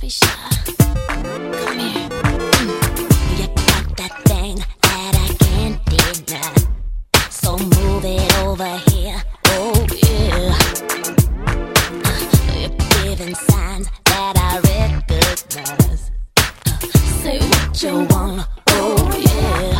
be shy. Come here. You got that thing that I can't deny. So move it over here. Oh yeah. You're giving signs that I recognize. Say what you want. Oh yeah.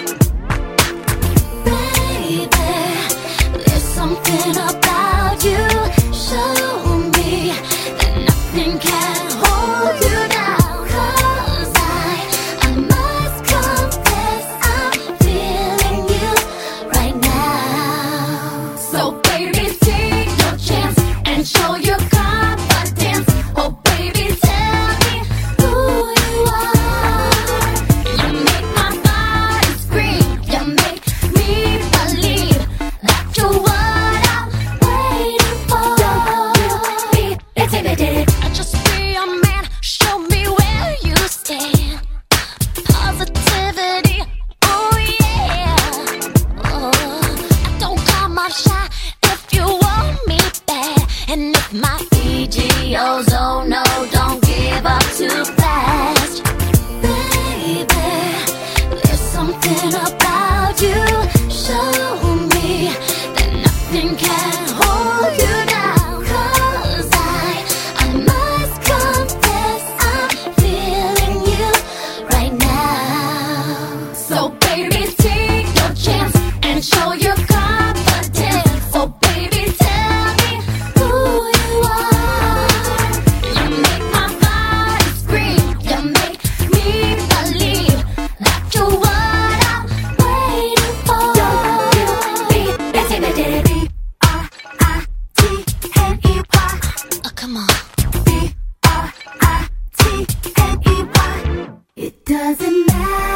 Baby, there's something about you. Show me that nothing can hold you down. 'Cause I must confess I'm feeling you right now. So baby, take your chance and show your confidence. Oh baby, tell me who you are. You make my body scream. You make me believe that you're what I'm waiting for. Don't you be intimidated. Just be a man. Show me where you stand. Positivity. Oh yeah. Oh, I don't come off shy if you want me bad. And if my EGO's, oh no, don't give up too fast. Baby, there's something about you. Show me that nothing can hold you down. 'Cause I must confess I'm feeling you right now. So baby, take your chance and show your confidence. So baby, tell me who you are. You make my body scream. You make me believe that you're what I'm waiting for. Don't you be intimidated. B-R-I-T-N-E-Y. Oh, come on. B-R-I-T-N-E-Y. It doesn't matter